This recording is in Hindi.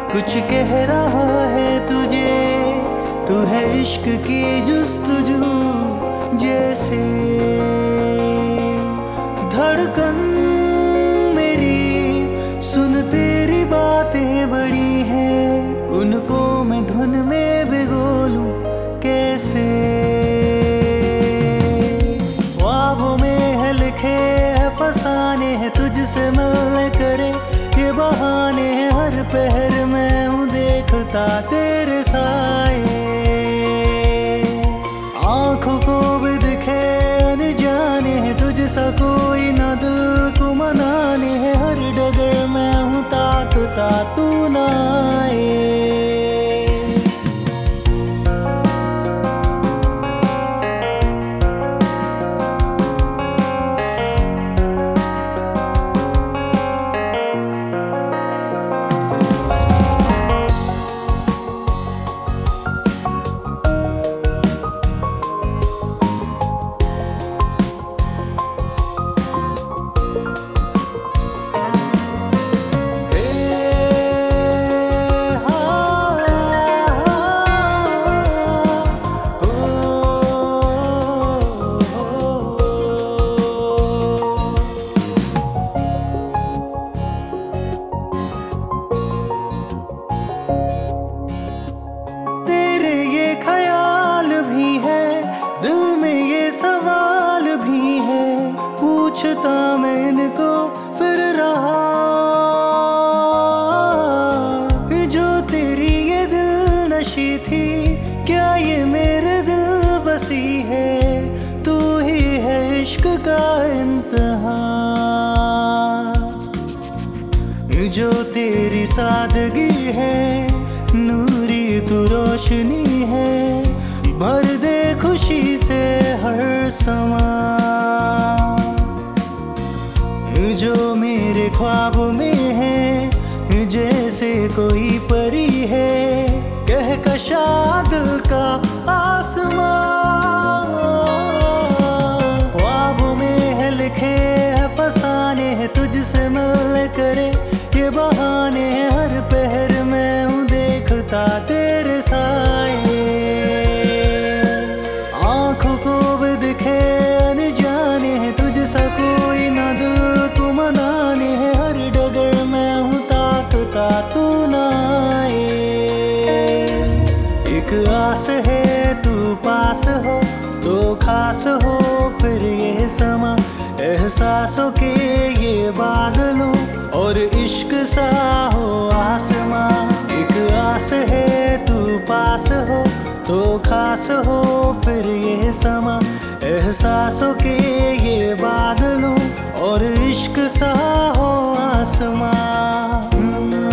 कुछ कह रहा है तुझे, तू है इश्क की जुस्तजू जैसे। धड़कन मेरी सुन तेरी बातें बड़ी हैं, उनको मैं धुन में भिगो लूं कैसे। ख्वाबों में है लिखे है फसाने हैं, तुझसे मिलने करे ये बहाने हैं। हर पहर मैं हूँ देखता तेरे साए, आंखों को भी दिखे अनजाने हैं, तुझसा कोई ना दिल को मनाने हैं। हर डगर मैं हूँ ताकता तू ना आए। दिल में ये सवाल भी है, पूछता मैं इनको फिर रहा। जो तेरी ये दिल नशी थी, क्या ये मेरे दिल बसी है। तू ही है इश्क का इम्तिहान, जो तेरी सादगी है, नूरी तू रोशनी है। भर दे खुशी से हर समा, जो मेरे ख्वाब में है जैसे कोई परी है। कहकशा दिल का आसमां, ख्वाबों में है लिखे है फसाने हैं, तुझसे मिलने करे ये बहाने हैं। हर पहर मैं हूँ देखता तेरे साए, कोई ना दिल को मनाने हैं। हर डगर मैं हूँ ताकता तू ना आए। एक आस है तू पास हो तो खास हो फिर ये समा। एहसासों के ये बादलों और इश्क सा हो आसमां। एक आस है तू पास हो तो खास हो फिर ये समा। एहसासों के ये बादलों और इश्क सा हो आसमां।